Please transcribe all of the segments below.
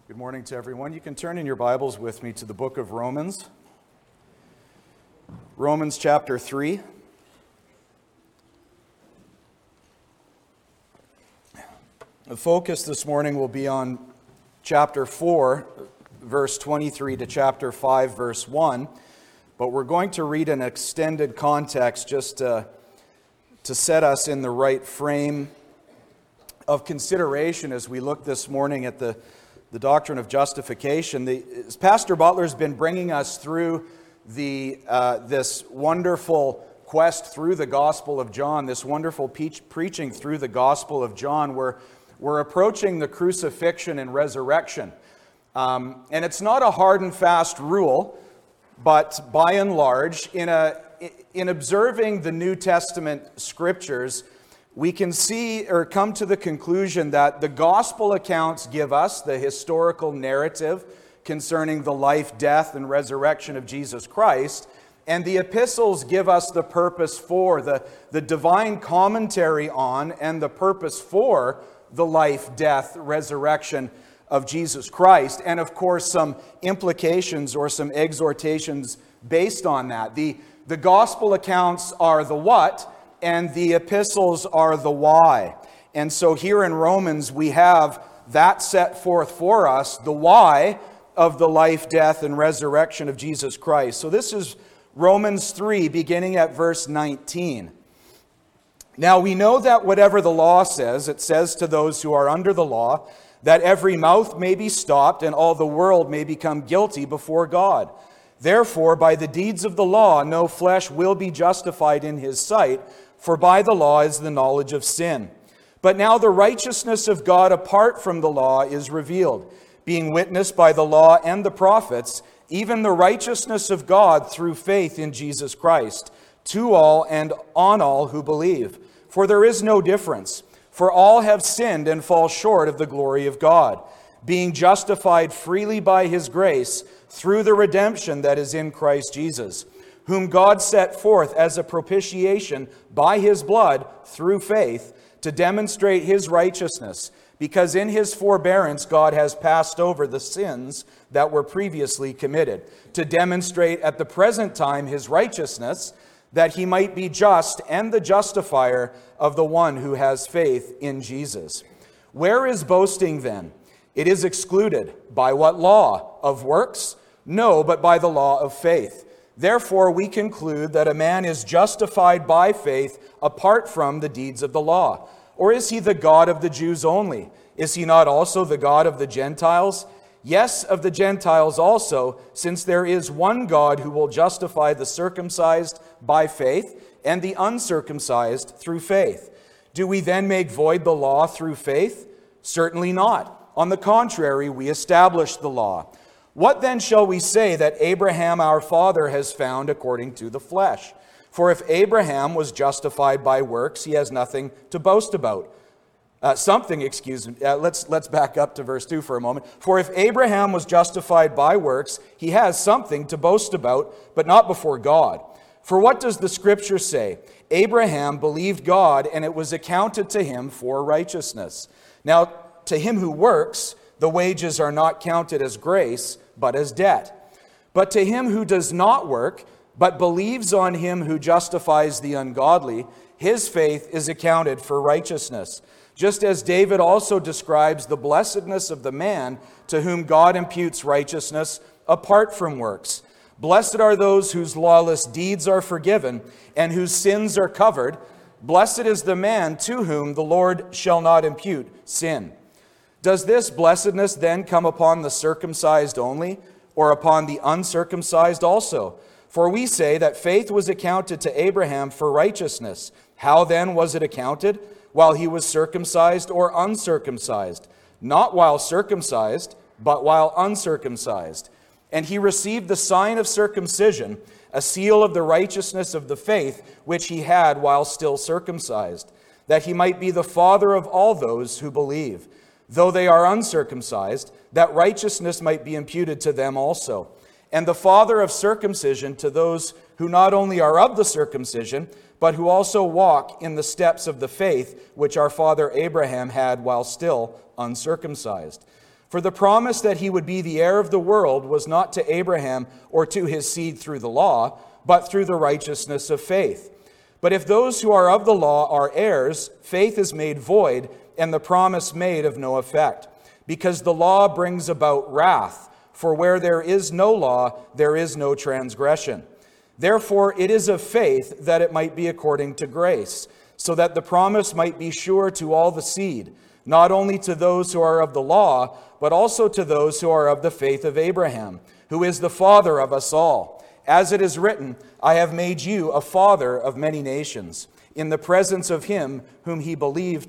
Good morning to everyone. You can turn in your Bibles with me to the book of Romans. Romans chapter 3. The focus this morning will be on chapter 4, verse 23 to chapter 5, verse 1. But we're going to read an extended context just to set us in the right frame of consideration as we look this morning at the doctrine of justification. Pastor Butler's been bringing us through this wonderful quest through the Gospel of John, this wonderful preaching through the Gospel of John. We're approaching the crucifixion and resurrection. And it's not a hard and fast rule, but by and large, in observing the New Testament scriptures, we can see or come to the conclusion that the gospel accounts give us the historical narrative concerning the life, death, and resurrection of Jesus Christ, and the epistles give us the purpose for, the divine commentary on, and the purpose for the life, death, resurrection of Jesus Christ, and of course some implications or some exhortations based on that. The gospel accounts are the what, and the epistles are the why. And so here in Romans, we have that set forth for us, the why of the life, death, and resurrection of Jesus Christ. So this is Romans 3, beginning at verse 19. Now we know that whatever the law says, it says to those who are under the law, that every mouth may be stopped and all the world may become guilty before God. Therefore, by the deeds of the law, no flesh will be justified in his sight, for by the law is the knowledge of sin. But now the righteousness of God apart from the law is revealed, being witnessed by the law and the prophets, even the righteousness of God through faith in Jesus Christ, to all and on all who believe. For there is no difference, for all have sinned and fall short of the glory of God, being justified freely by his grace through the redemption that is in Christ Jesus, whom God set forth as a propitiation by his blood through faith to demonstrate his righteousness, because in his forbearance God has passed over the sins that were previously committed, to demonstrate at the present time his righteousness, that he might be just and the justifier of the one who has faith in Jesus. Where is boasting then? It is excluded. By what law? Of works? No, but by the law of faith. Therefore, we conclude that a man is justified by faith apart from the deeds of the law. Or is he the God of the Jews only? Is he not also the God of the Gentiles? Yes, of the Gentiles also, since there is one God who will justify the circumcised by faith and the uncircumcised through faith. Do we then make void the law through faith? Certainly not. On the contrary, we establish the law. What then shall we say that Abraham our father has found according to the flesh? For if Abraham was justified by works, he has nothing to boast about. Let's back up to verse 2 for a moment. For if Abraham was justified by works, he has something to boast about, but not before God. For what does the Scripture say? Abraham believed God, and it was accounted to him for righteousness. Now, to him who works, the wages are not counted as grace, but as debt. But to him who does not work, but believes on him who justifies the ungodly, his faith is accounted for righteousness. Just as David also describes the blessedness of the man to whom God imputes righteousness apart from works. Blessed are those whose lawless deeds are forgiven and whose sins are covered. Blessed is the man to whom the Lord shall not impute sin. Does this blessedness then come upon the circumcised only, or upon the uncircumcised also? For we say that faith was accounted to Abraham for righteousness. How then was it accounted? While he was circumcised or uncircumcised? Not while circumcised, but while uncircumcised. And he received the sign of circumcision, a seal of the righteousness of the faith which he had while still circumcised, that he might be the father of all those who believe. Though they are uncircumcised, that righteousness might be imputed to them also. And the father of circumcision to those who not only are of the circumcision, but who also walk in the steps of the faith which our father Abraham had while still uncircumcised. For the promise that he would be the heir of the world was not to Abraham or to his seed through the law, but through the righteousness of faith. But if those who are of the law are heirs, faith is made void, and the promise made of no effect. Because the law brings about wrath, for where there is no law, there is no transgression. Therefore it is of faith that it might be according to grace, so that the promise might be sure to all the seed, not only to those who are of the law, but also to those who are of the faith of Abraham, who is the father of us all. As it is written, I have made you a father of many nations, in the presence of him whom he believed,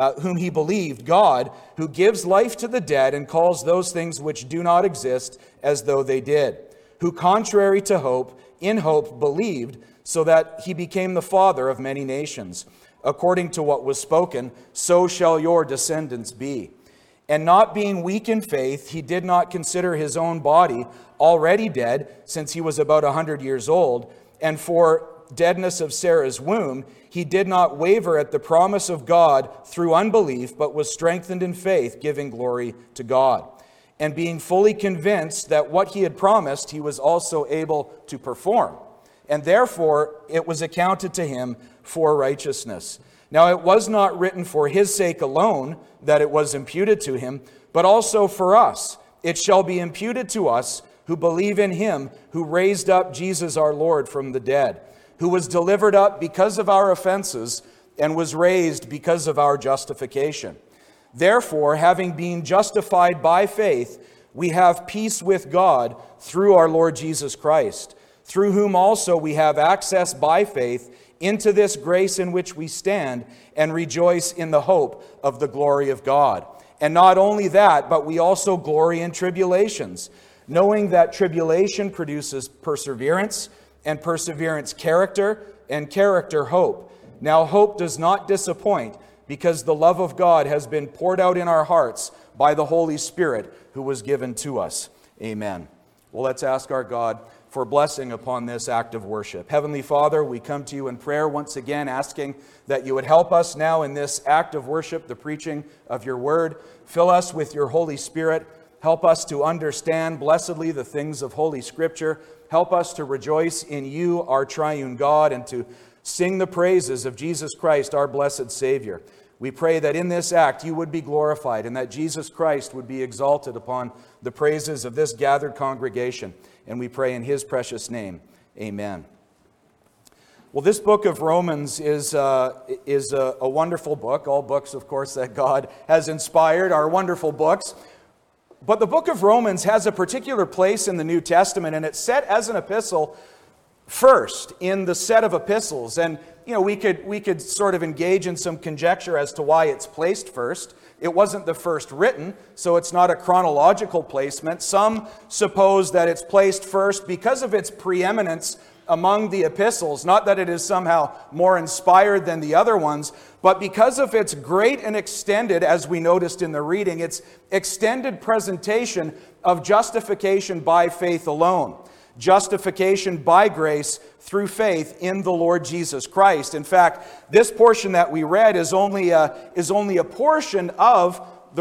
God, who gives life to the dead and calls those things which do not exist as though they did, who contrary to hope, in hope believed, so that he became the father of many nations. According to what was spoken, so shall your descendants be. And not being weak in faith, he did not consider his own body already dead, since he was about 100 years old, and for deadness of Sarah's womb, he did not waver at the promise of God through unbelief, but was strengthened in faith, giving glory to God. And being fully convinced that what he had promised, he was also able to perform. And therefore, it was accounted to him for righteousness. Now, it was not written for his sake alone that it was imputed to him, but also for us. It shall be imputed to us who believe in him who raised up Jesus our Lord from the dead, who was delivered up because of our offenses and was raised because of our justification. Therefore, having been justified by faith, we have peace with God through our Lord Jesus Christ, through whom also we have access by faith into this grace in which we stand and rejoice in the hope of the glory of God. And not only that, but we also glory in tribulations, knowing that tribulation produces perseverance, and perseverance character, and character hope. Now hope does not disappoint, because the love of God has been poured out in our hearts by the Holy Spirit who was given to us. Amen. Well, let's ask our God for blessing upon this act of worship. Heavenly Father, we come to you in prayer once again, asking that you would help us now in this act of worship, the preaching of your word. Fill us with your Holy Spirit. Help us to understand blessedly the things of Holy Scripture. Help us to rejoice in you, our triune God, and to sing the praises of Jesus Christ, our blessed Savior. We pray that in this act you would be glorified and that Jesus Christ would be exalted upon the praises of this gathered congregation. And we pray in his precious name. Amen. Well, this book of Romans is a wonderful book. All books, of course, that God has inspired are wonderful books. But the book of Romans has a particular place in the New Testament, and it's set as an epistle first in the set of epistles. And we could sort of engage in some conjecture as to why it's placed first. It wasn't the first written, so it's not a chronological placement. Some suppose that it's placed first because of its preeminence among the epistles, not that it is somehow more inspired than the other ones, but because of its great and extended, as we noticed in the reading, its extended presentation of justification by faith alone. Justification by grace through faith in the Lord Jesus Christ. In fact, this portion that we read is only a portion of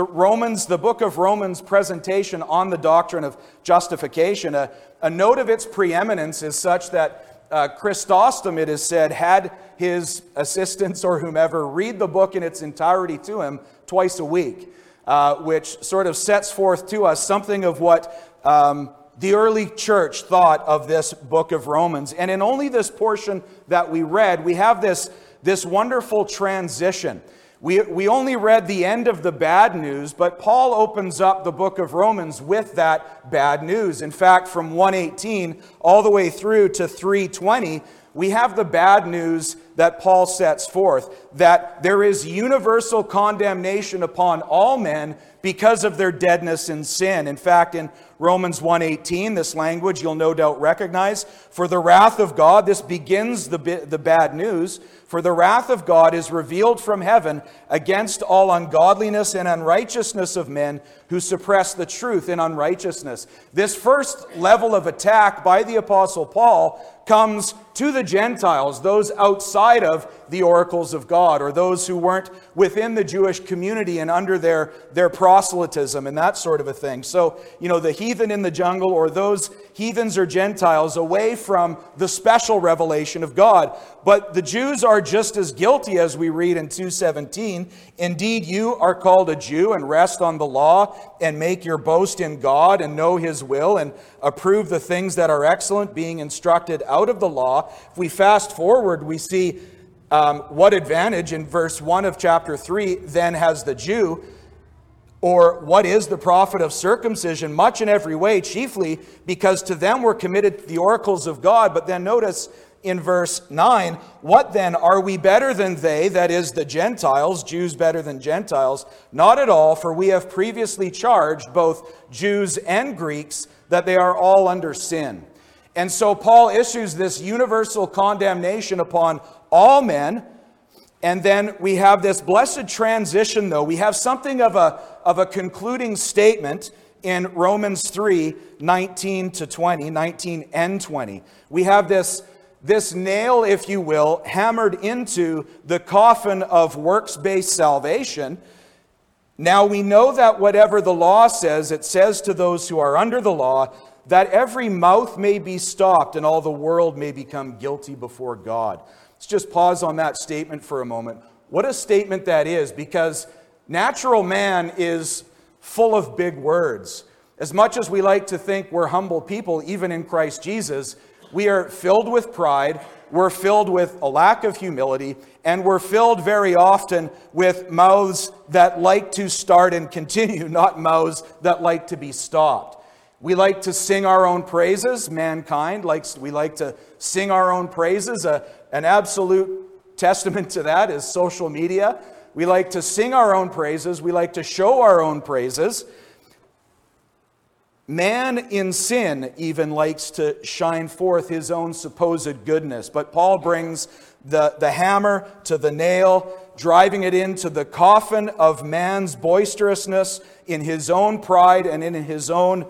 the book of Romans presentation on the doctrine of justification. A note of its preeminence is such that Chrysostom, it is said, had his assistants or whomever read the book in its entirety to him twice a week, which sort of sets forth to us something of what the early church thought of this book of Romans. And in only this portion that we read, we have this wonderful transition. We only read the end of the bad news, but Paul opens up the book of Romans with that bad news. In fact, from 1:18 all the way through to 3:20, we have the bad news that Paul sets forth, that there is universal condemnation upon all men because of their deadness in sin. In fact, in Romans 1:18, this language you'll no doubt recognize, for the wrath of God, this begins the bad news, for the wrath of God is revealed from heaven against all ungodliness and unrighteousness of men who suppress the truth in unrighteousness. This first level of attack by the Apostle Paul comes to the Gentiles, those outside outside of the oracles of God, or those who weren't within the Jewish community and under their proselytism and that sort of a thing. So, the heathen in the jungle, or those heathens or Gentiles away from the special revelation of God. But the Jews are just as guilty, as we read in 2:17. Indeed, you are called a Jew and rest on the law and make your boast in God and know his will and approve the things that are excellent, being instructed out of the law. If we fast forward, we see what advantage in verse 1 of chapter 3 then has the Jew, or what is the profit of circumcision? Much in every way, chiefly because to them were committed the oracles of God. But then notice in verse 9, what then? Are we better than they, that is the Gentiles, Jews better than Gentiles? Not at all, for we have previously charged both Jews and Greeks that they are all under sin. And so Paul issues this universal condemnation upon all men. And then we have this blessed transition, though. We have something of a concluding statement in Romans 3, 19 and 20. We have this nail, if you will, hammered into the coffin of works-based salvation. Now we know that whatever the law says, it says to those who are under the law, that every mouth may be stopped and all the world may become guilty before God. Let's just pause on that statement for a moment. What a statement that is, because natural man is full of big words. As much as we like to think we're humble people, even in Christ Jesus, we are filled with pride, we're filled with a lack of humility, and we're filled very often with mouths that like to start and continue, not mouths that like to be stopped. We like to sing our own praises. Mankind we like to sing our own praises. An absolute testament to that is social media. We like to sing our own praises. We like to show our own praises. Man in sin even likes to shine forth his own supposed goodness. But Paul brings the hammer to the nail, driving it into the coffin of man's boisterousness in his own pride and in his own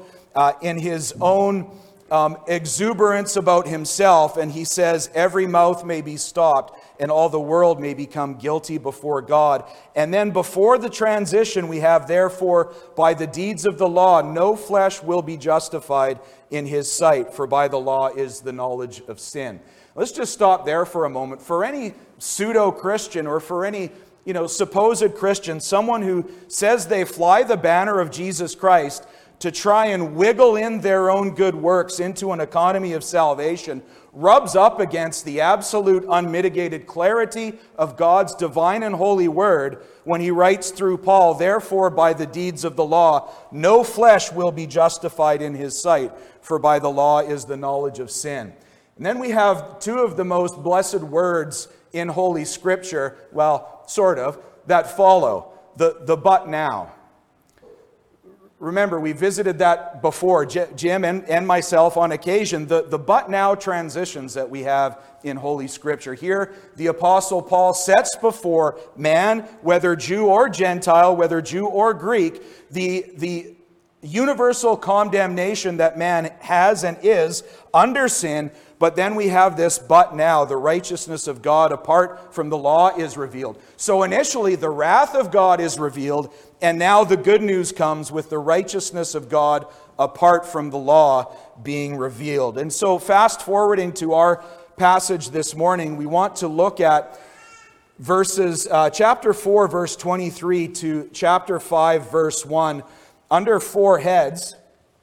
exuberance about himself. And he says, every mouth may be stopped and all the world may become guilty before God. And then before the transition, we have, therefore, by the deeds of the law, no flesh will be justified in his sight, for by the law is the knowledge of sin. Let's just stop there for a moment. For any pseudo-Christian, or for any supposed Christian, someone who says they fly the banner of Jesus Christ to try and wiggle in their own good works into an economy of salvation, rubs up against the absolute unmitigated clarity of God's divine and holy word when he writes through Paul, therefore by the deeds of the law, no flesh will be justified in his sight, for by the law is the knowledge of sin. And then we have two of the most blessed words in Holy Scripture, well, sort of, that follow. The but now. Remember, we visited that before, Jim and myself on occasion, the but now transitions that we have in Holy Scripture. Here, the Apostle Paul sets before man, whether Jew or Gentile, whether Jew or Greek, the universal condemnation that man has and is under sin. But then we have this but now, the righteousness of God apart from the law is revealed. So initially the wrath of God is revealed, and now the good news comes with the righteousness of God apart from the law being revealed. And so fast forwarding to our passage this morning, we want to look at chapter 4, verse 23 to chapter 5, verse 1, under four heads.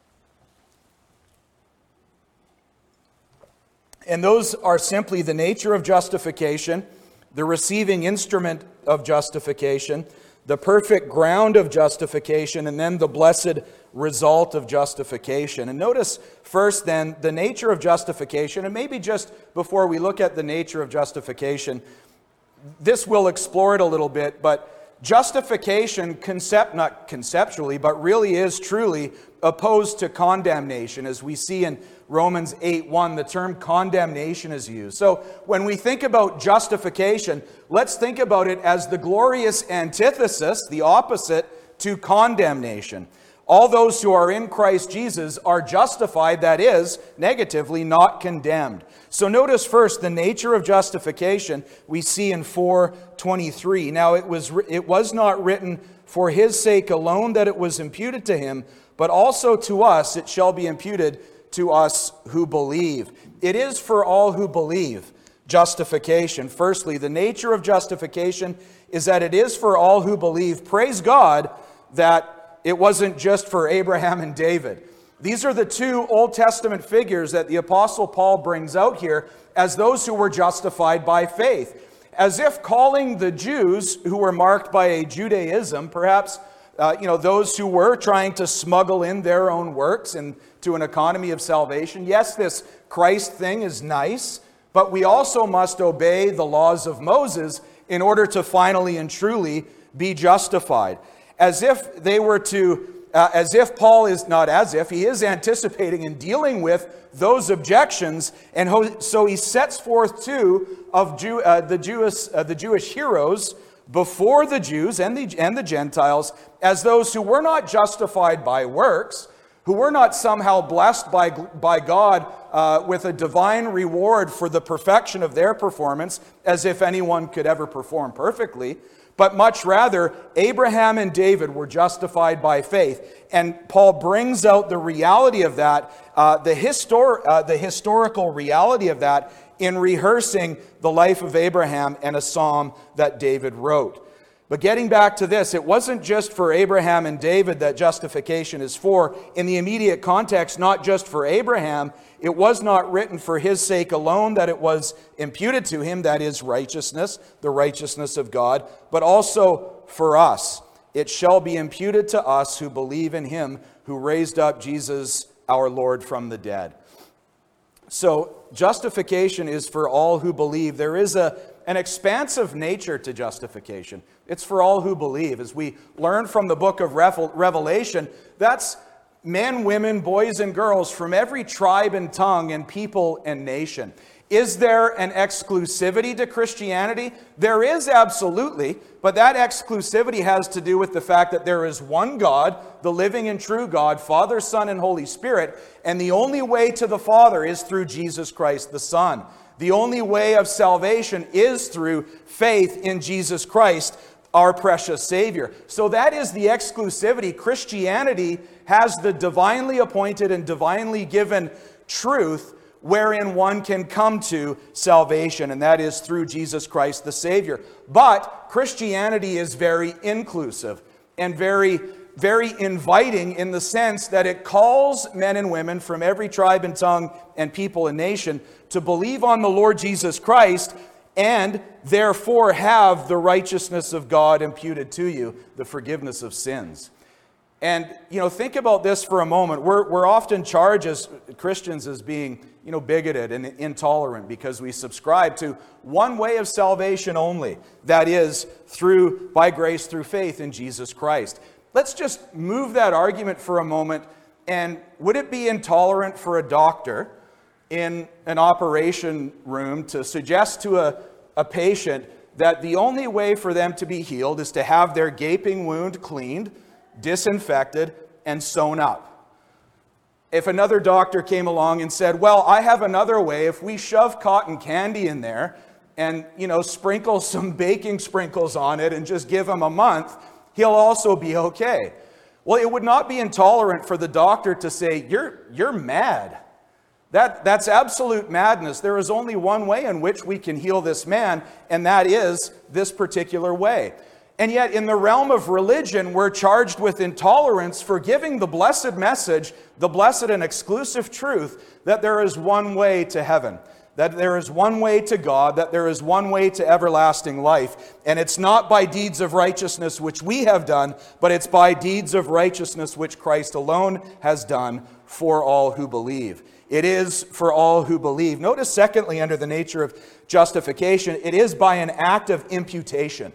And those are simply the nature of justification, the receiving instrument of justification, the perfect ground of justification, and then the blessed result of justification. And notice first then the nature of justification, and maybe just before we look at the nature of justification, this will explore it a little bit, but justification, not conceptually, but really is truly opposed to condemnation. As we see in Romans 8:1, the term condemnation is used. So when we think about justification, let's think about it as the glorious antithesis, the opposite to condemnation. All those who are in Christ Jesus are justified, that is, negatively, not condemned. So notice first the nature of justification we see in 4:23. Now it was not written for his sake alone that it was imputed to him, but also to us it shall be imputed to us who believe. It is for all who believe, justification. Firstly, the nature of justification is that it is for all who believe. Praise God that it wasn't just for Abraham and David. These are the two Old Testament figures that the Apostle Paul brings out here as those who were justified by faith. As if calling the Jews who were marked by a Judaism, perhaps those who were trying to smuggle in their own works into an economy of salvation. Yes, this Christ thing is nice, but we also must obey the laws of Moses in order to finally and truly be justified. As if they were to, as if Paul is not as if, he is anticipating and dealing with those objections, and so he sets forth two of the Jewish heroes before the Jews and the Gentiles as those who were not justified by works, who were not somehow blessed by God with a divine reward for the perfection of their performance, as if anyone could ever perform perfectly, but much rather, Abraham and David were justified by faith. And Paul brings out the reality of that, the historical reality of that, in rehearsing the life of Abraham and a psalm that David wrote. But getting back to this, it wasn't just for Abraham and David that justification is for. In the immediate context, not just for Abraham, it was not written for his sake alone that it was imputed to him, that is righteousness, the righteousness of God, but also for us. It shall be imputed to us who believe in him who raised up Jesus our Lord from the dead. So justification is for all who believe. There is an expansive nature to justification. It's for all who believe. As we learn from the book of Revelation, that's men, women, boys, and girls from every tribe and tongue and people and nation. Is there an exclusivity to Christianity? There is, absolutely, but that exclusivity has to do with the fact that there is one God, the living and true God, Father, Son, and Holy Spirit, and the only way to the Father is through Jesus Christ the Son. The only way of salvation is through faith in Jesus Christ, our precious Savior. So that is the exclusivity. Christianity has the divinely appointed and divinely given truth wherein one can come to salvation, and that is through Jesus Christ the Savior. But Christianity is very inclusive and very, very inviting in the sense that it calls men and women from every tribe and tongue and people and nation to believe on the Lord Jesus Christ and therefore have the righteousness of God imputed to you, the forgiveness of sins. And, think about this for a moment. We're often charged as Christians as being, bigoted and intolerant because we subscribe to one way of salvation only. That is, by grace through faith in Jesus Christ. Let's just move that argument for a moment. And would it be intolerant for a doctor in an operation room to suggest to a patient that the only way for them to be healed is to have their gaping wound cleaned, disinfected, and sewn up? If another doctor came along and said, well, I have another way, if we shove cotton candy in there and, sprinkle some baking sprinkles on it and just give him a month, he'll also be okay. Well, it would not be intolerant for the doctor to say, you're mad. That's absolute madness. There is only one way in which we can heal this man, and that is this particular way. And yet, in the realm of religion, we're charged with intolerance for giving the blessed message, the blessed and exclusive truth, that there is one way to heaven, that there is one way to God, that there is one way to everlasting life. And it's not by deeds of righteousness which we have done, but it's by deeds of righteousness which Christ alone has done for all who believe. It is for all who believe. Notice, secondly, under the nature of justification, it is by an act of imputation.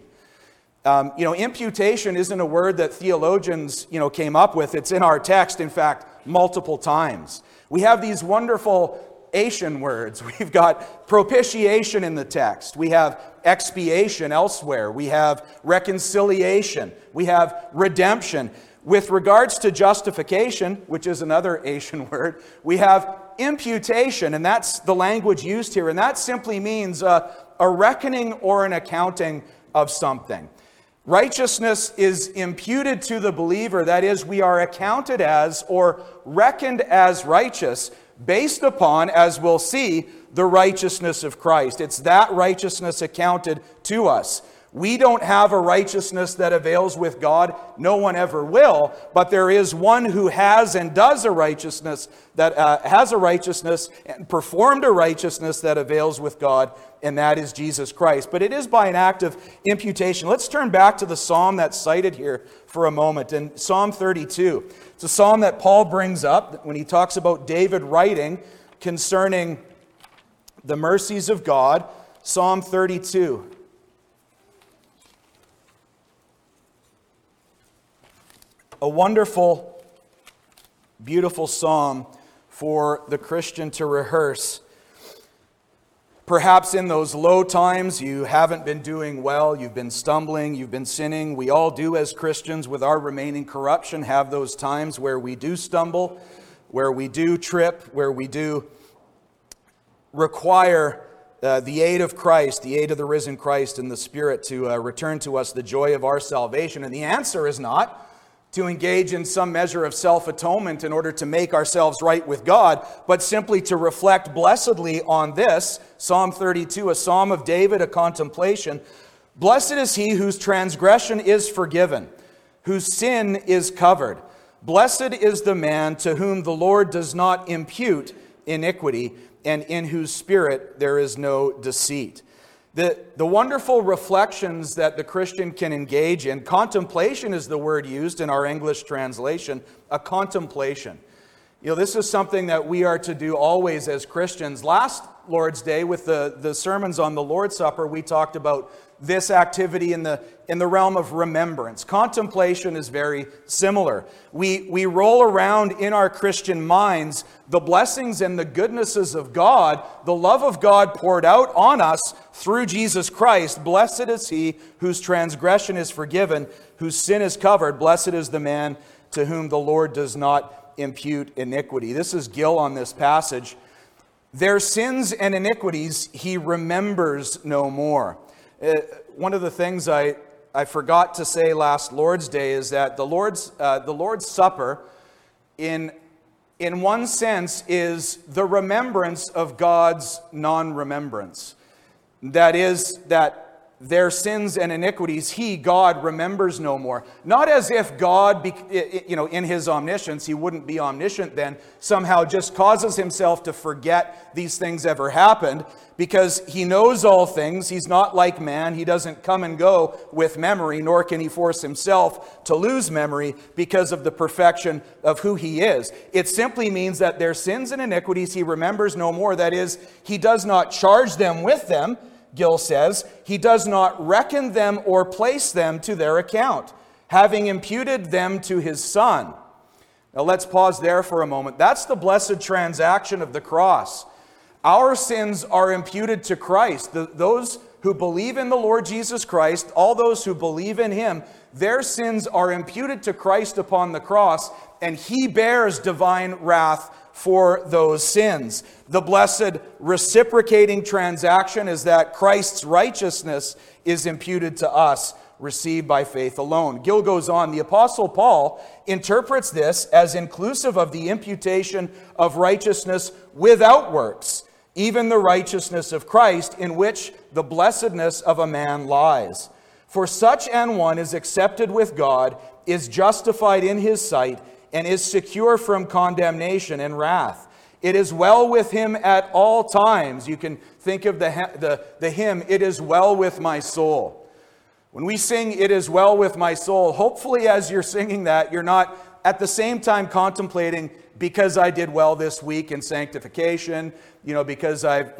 Imputation isn't a word that theologians, came up with. It's in our text, in fact, multiple times. We have these wonderful Asian words. We've got propitiation in the text. We have expiation elsewhere. We have reconciliation. We have redemption. With regards to justification, which is another Asian word, we have imputation, and that's the language used here, and that simply means a reckoning or an accounting of something. Righteousness is imputed to the believer, that is, we are accounted as or reckoned as righteous based upon, as we'll see, the righteousness of Christ. It's that righteousness accounted to us. We don't have a righteousness that avails with God. No one ever will. But there is one who has and does a righteousness that has a righteousness and performed a righteousness that avails with God, and that is Jesus Christ. But it is by an act of imputation. Let's turn back to the psalm that's cited here for a moment. In Psalm 32, it's a psalm that Paul brings up when he talks about David writing concerning the mercies of God. Psalm 32. A wonderful, beautiful psalm for the Christian to rehearse. Perhaps in those low times you haven't been doing well, you've been stumbling, you've been sinning. We all do as Christians with our remaining corruption have those times where we do stumble, where we do trip, where we do require the aid of Christ, the aid of the risen Christ and the Spirit to return to us the joy of our salvation. And the answer is not to engage in some measure of self-atonement in order to make ourselves right with God, but simply to reflect blessedly on this, Psalm 32, a psalm of David, a contemplation. Blessed is he whose transgression is forgiven, whose sin is covered. Blessed is the man to whom the Lord does not impute iniquity, and in whose spirit there is no deceit. The wonderful reflections that the Christian can engage in, contemplation is the word used in our English translation, a contemplation. You know, this is something that we are to do always as Christians. Last Lord's Day, with the sermons on the Lord's Supper, we talked about this activity in the realm of remembrance. Contemplation is very similar. We roll around in our Christian minds the blessings and the goodnesses of God, the love of God poured out on us through Jesus Christ. Blessed is he whose transgression is forgiven, whose sin is covered. Blessed is the man to whom the Lord does not impute iniquity. This is Gill on this passage. Their sins and iniquities he remembers no more. One of the things I forgot to say last Lord's Day is that the Lord's Supper, in one sense, is the remembrance of God's non-remembrance. That is, that their sins and iniquities, he, God, remembers no more. Not as if God, in his omniscience, he wouldn't be omniscient then, somehow just causes himself to forget these things ever happened, because he knows all things. He's not like man. He doesn't come and go with memory, nor can he force himself to lose memory because of the perfection of who he is. It simply means that their sins and iniquities he remembers no more. That is, he does not charge them with them, Gill says. He does not reckon them or place them to their account, having imputed them to his Son. Now let's pause there for a moment. That's the blessed transaction of the cross. Our sins are imputed to Christ. Those who believe in the Lord Jesus Christ, all those who believe in him, their sins are imputed to Christ upon the cross, and he bears divine wrath for those sins. The blessed reciprocating transaction is that Christ's righteousness is imputed to us, received by faith alone. Gill goes on, the Apostle Paul interprets this as inclusive of the imputation of righteousness without works, even the righteousness of Christ, in which the blessedness of a man lies. For such an one is accepted with God, is justified in his sight, and is secure from condemnation and wrath. It is well with him at all times. You can think of the hymn, "It is well with my soul." When we sing, "It is well with my soul," hopefully as you're singing that, you're not at the same time contemplating, because I did well this week in sanctification, because I've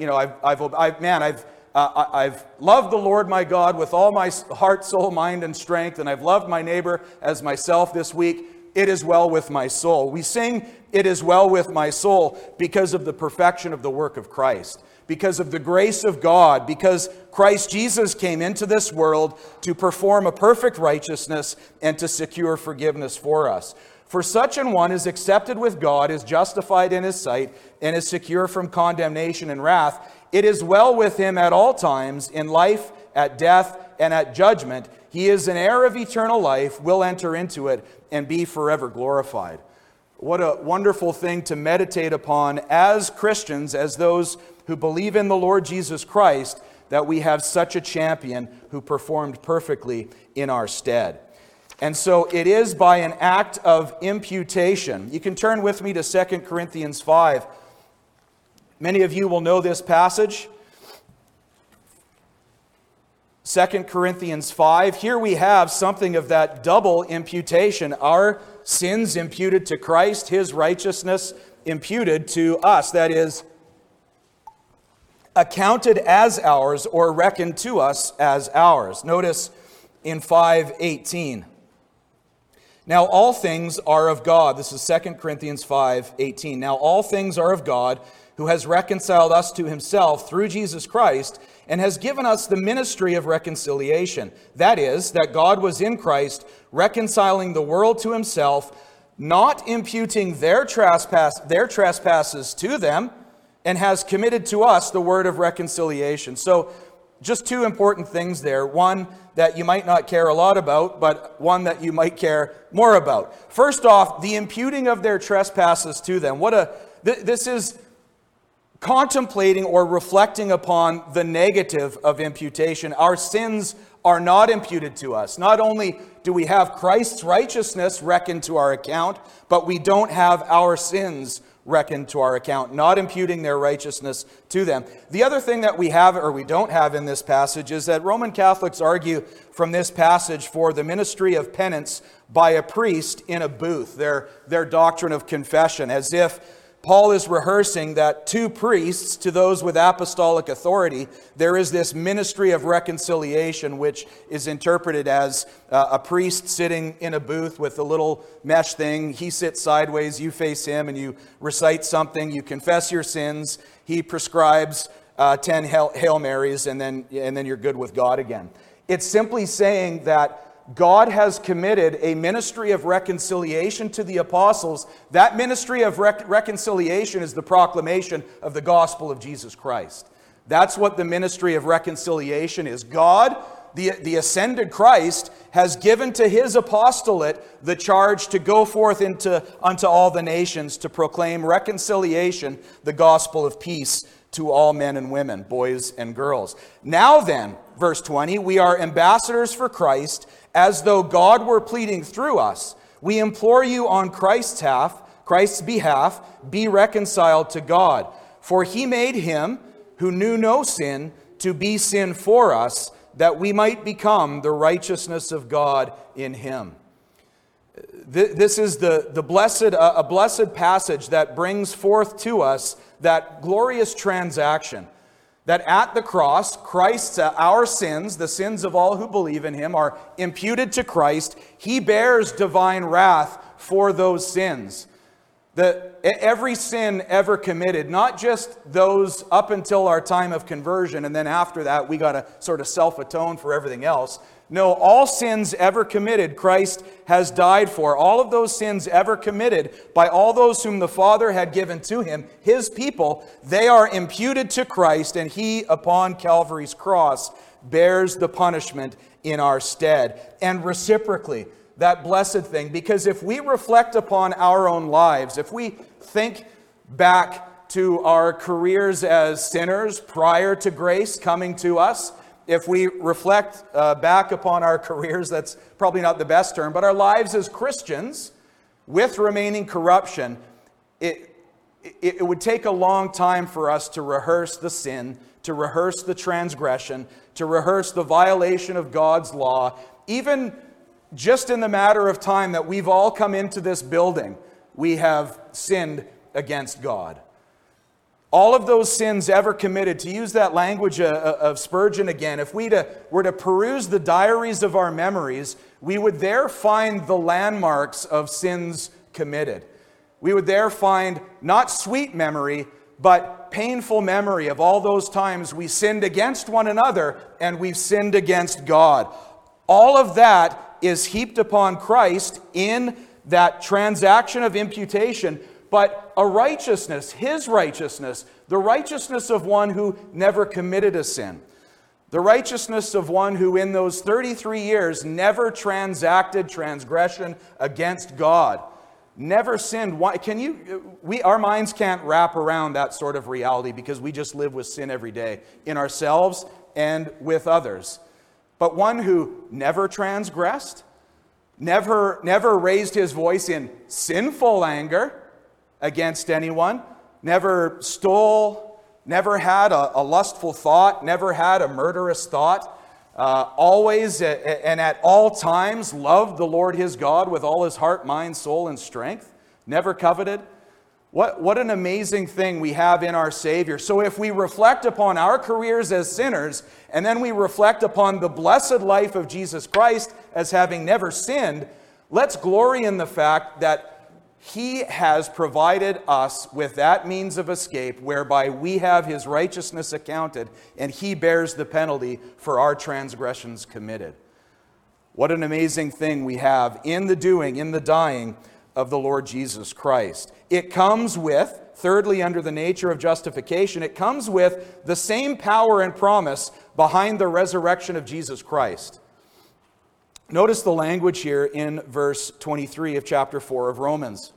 loved the Lord my God with all my heart, soul, mind, and strength, and I've loved my neighbor as myself this week. It is well with my soul. We sing, "It is well with my soul," because of the perfection of the work of Christ, because of the grace of God, because Christ Jesus came into this world to perform a perfect righteousness and to secure forgiveness for us. For such an one is accepted with God, is justified in his sight, and is secure from condemnation and wrath. It is well with him at all times, in life, at death, and at judgment. He is an heir of eternal life, will enter into it, and be forever glorified. What a wonderful thing to meditate upon as Christians, as those who believe in the Lord Jesus Christ, that we have such a champion who performed perfectly in our stead. And so it is by an act of imputation. You can turn with me to 2 Corinthians 5. Many of you will know this passage. 2 Corinthians 5. Here we have something of that double imputation. Our sins imputed to Christ, his righteousness imputed to us. That is, accounted as ours or reckoned to us as ours. Notice in 5:18. Now all things are of God. This is 2 Corinthians 5:18. Now all things are of God, who has reconciled us to himself through Jesus Christ, and has given us the ministry of reconciliation. That is, that God was in Christ, reconciling the world to himself, not imputing their trespasses to them, and has committed to us the word of reconciliation. So, just two important things there. One that you might not care a lot about, but one that you might care more about. First off, the imputing of their trespasses to them. This is contemplating or reflecting upon the negative of imputation. Our sins are not imputed to us. Not only do we have Christ's righteousness reckoned to our account, but we don't have our sins reckoned to our account, not imputing their righteousness to them. The other thing that we have or we don't have in this passage is that Roman Catholics argue from this passage for the ministry of penance by a priest in a booth, their doctrine of confession, as if Paul is rehearsing that to priests, to those with apostolic authority, there is this ministry of reconciliation, which is interpreted as a priest sitting in a booth with a little mesh thing. He sits sideways, you face him, and you recite something. You confess your sins. He prescribes 10 Hail Marys, and then you're good with God again. It's simply saying that God has committed a ministry of reconciliation to the apostles. That ministry of reconciliation is the proclamation of the gospel of Jesus Christ. That's what the ministry of reconciliation is. God, the ascended Christ, has given to his apostolate the charge to go forth unto all the nations to proclaim reconciliation, the gospel of peace to all men and women, boys and girls. Now then, verse 20, we are ambassadors for Christ, as though God were pleading through us. We implore you on Christ's behalf, be reconciled to God. For he made him who knew no sin to be sin for us, that we might become the righteousness of God in him. This is a blessed passage that brings forth to us that glorious transaction. That at the cross, Christ's, our sins, the sins of all who believe in him, are imputed to Christ. He bears divine wrath for those sins. Every sin ever committed, not just those up until our time of conversion, and then after that we got to sort of self-atone for everything else. No, all sins ever committed, Christ has died for. All of those sins ever committed by all those whom the Father had given to him, his people, they are imputed to Christ, and he, upon Calvary's cross, bears the punishment in our stead. And reciprocally, that blessed thing, because if we reflect upon our own lives, if we think back to our careers as sinners prior to grace coming to us, if we reflect back upon our careers, that's probably not the best term, but our lives as Christians with remaining corruption, it would take a long time for us to rehearse the sin, to rehearse the transgression, to rehearse the violation of God's law, even just in the matter of time that we've all come into this building, we have sinned against God. All of those sins ever committed, to use that language of Spurgeon again, if we were to peruse the diaries of our memories, we would there find the landmarks of sins committed. We would there find not sweet memory, but painful memory of all those times we sinned against one another and we've sinned against God. All of that is heaped upon Christ in that transaction of imputation, but a righteousness, his righteousness, the righteousness of one who never committed a sin. The righteousness of one who in those 33 years never transacted transgression against God. Never sinned. Why our minds can't wrap around that sort of reality because we just live with sin every day in ourselves and with others. But one who never transgressed, never raised his voice in sinful anger against anyone, never stole, never had a lustful thought, never had a murderous thought, always and at all times loved the Lord his God with all his heart, mind, soul, and strength, never coveted. What an amazing thing we have in our Savior. So if we reflect upon our careers as sinners, and then we reflect upon the blessed life of Jesus Christ as having never sinned, let's glory in the fact that he has provided us with that means of escape whereby we have his righteousness accounted and he bears the penalty for our transgressions committed. What an amazing thing we have in the doing, in the dying of the Lord Jesus Christ. It comes with, thirdly, under the nature of justification, it comes with the same power and promise behind the resurrection of Jesus Christ. Notice the language here in verse 23 of chapter 4 of Romans.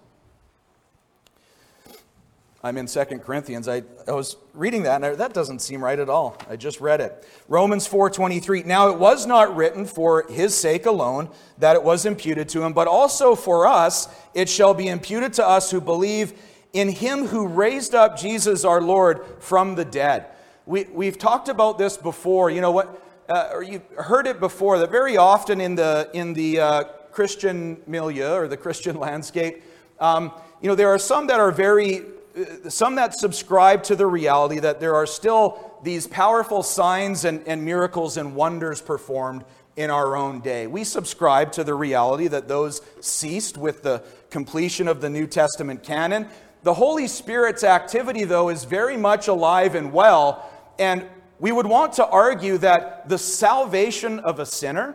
I'm in 2 Corinthians. I was reading that, and that doesn't seem right at all. I just read it. Romans 4:23. Now it was not written for his sake alone that it was imputed to him, but also for us it shall be imputed to us who believe in him who raised up Jesus our Lord from the dead. We've talked about this before. You know what? Or you've heard it before, that very often in the Christian milieu or the Christian landscape, there are some that subscribe to the reality that there are still these powerful signs and miracles and wonders performed in our own day. We subscribe to the reality that those ceased with the completion of the New Testament canon. The Holy Spirit's activity, though, is very much alive and well, and we would want to argue that the salvation of a sinner,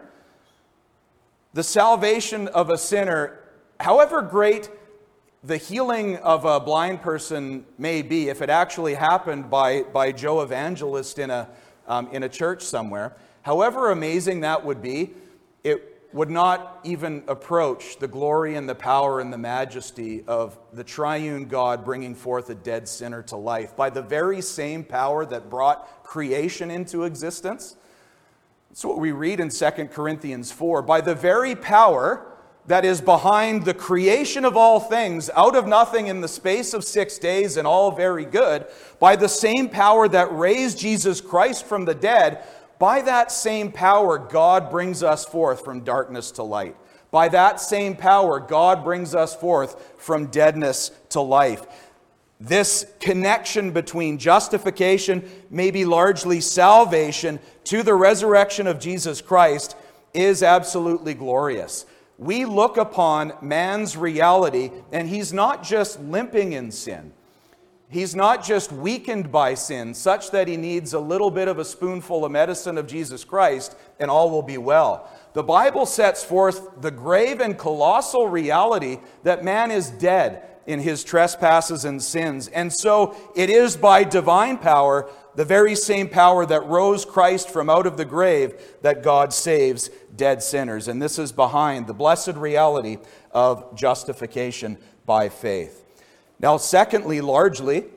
however great the healing of a blind person may be, if it actually happened by Joe Evangelist in a church somewhere, however amazing that would be, it would not even approach the glory and the power and the majesty of the triune God bringing forth a dead sinner to life by the very same power that brought creation into existence. That's what we read in 2 Corinthians 4. By the very power that is behind the creation of all things, out of nothing in the space of 6 days and all very good, by the same power that raised Jesus Christ from the dead, by that same power, God brings us forth from darkness to light. By that same power, God brings us forth from deadness to life. This connection between justification, maybe largely salvation, to the resurrection of Jesus Christ is absolutely glorious. We look upon man's reality, and he's not just limping in sin. He's not just weakened by sin, such that he needs a little bit of a spoonful of medicine of Jesus Christ, and all will be well. The Bible sets forth the grave and colossal reality that man is dead in his trespasses and sins. And so it is by divine power, the very same power that rose Christ from out of the grave, that God saves dead sinners. And this is behind the blessed reality of justification by faith. Now, secondly, largely,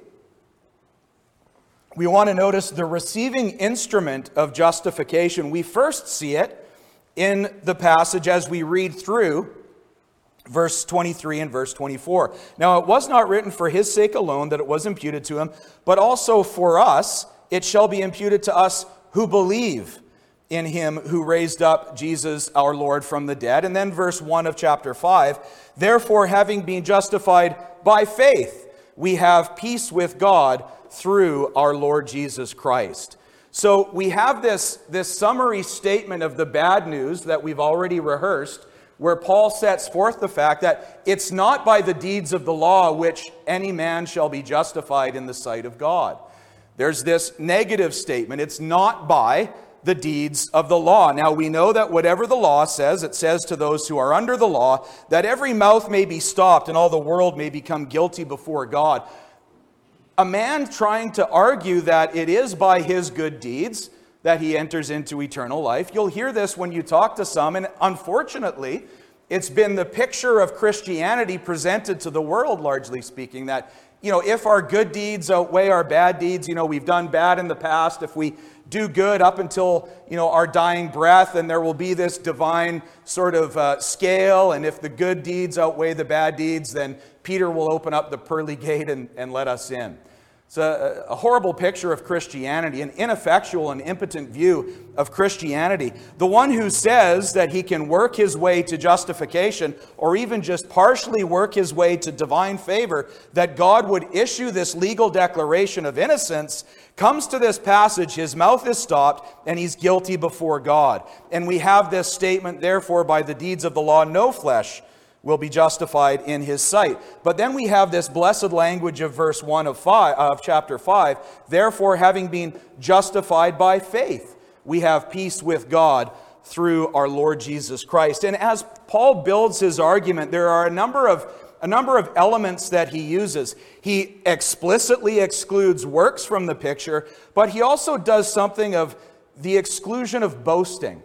we want to notice the receiving instrument of justification. We first see it in the passage as we read through verse 23 and verse 24. Now, it was not written for his sake alone that it was imputed to him, but also for us it shall be imputed to us who believe in him who raised up Jesus our Lord from the dead. And then verse 1 of chapter 5, therefore, having been justified by faith, we have peace with God through our Lord Jesus Christ. So we have this summary statement of the bad news that we've already rehearsed where Paul sets forth the fact that it's not by the deeds of the law which any man shall be justified in the sight of God. There's this negative statement. It's not by the deeds of the law. Now we know that whatever the law says, it says to those who are under the law, that every mouth may be stopped and all the world may become guilty before God. A man trying to argue that it is by his good deeds that he enters into eternal life. You'll hear this when you talk to some, and unfortunately, it's been the picture of Christianity presented to the world, largely speaking, that, if our good deeds outweigh our bad deeds, we've done bad in the past, if we do good up until, our dying breath, and there will be this divine sort of scale, and if the good deeds outweigh the bad deeds, then Peter will open up the pearly gate and let us in. It's a horrible picture of Christianity, an ineffectual and impotent view of Christianity. The one who says that he can work his way to justification, or even just partially work his way to divine favor, that God would issue this legal declaration of innocence, comes to this passage, his mouth is stopped, and he's guilty before God. And we have this statement, therefore, by the deeds of the law, no flesh will be justified in his sight. But then we have this blessed language of verse 1 of chapter 5. Therefore, having been justified by faith, we have peace with God through our Lord Jesus Christ. And as Paul builds his argument, there are a number of elements that he uses. He explicitly excludes works from the picture, but he also does something of the exclusion of boasting.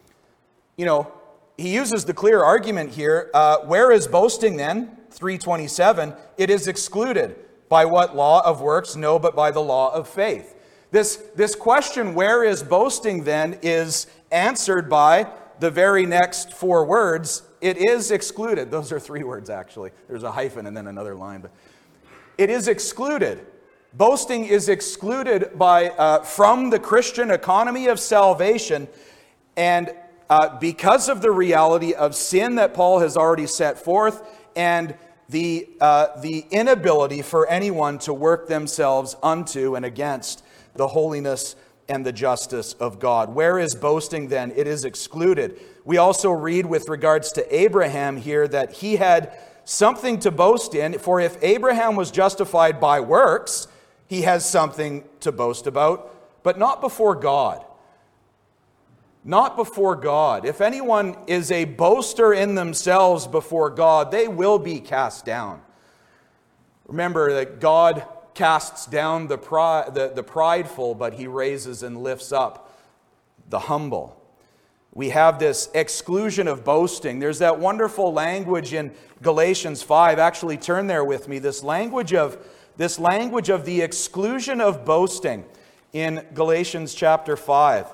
He uses the clear argument here, where is boasting then? 3:27, it is excluded. By what law of works? No, but by the law of faith. This question, where is boasting then, is answered by the very next 4 words, it is excluded. Those are 3 words actually. There's a hyphen and then another line. But it is excluded. Boasting is excluded from the Christian economy of salvation, and because of the reality of sin that Paul has already set forth, and the inability for anyone to work themselves unto and against the holiness and the justice of God. Where is boasting then? It is excluded. We also read with regards to Abraham here that he had something to boast in, for if Abraham was justified by works, he has something to boast about, but not before God. Not before God. If anyone is a boaster in themselves before God, they will be cast down. Remember that God casts down the prideful, but he raises and lifts up the humble. We have this exclusion of boasting. There's that wonderful language in Galatians 5. Actually, turn there with me. This language of the exclusion of boasting in Galatians chapter 5.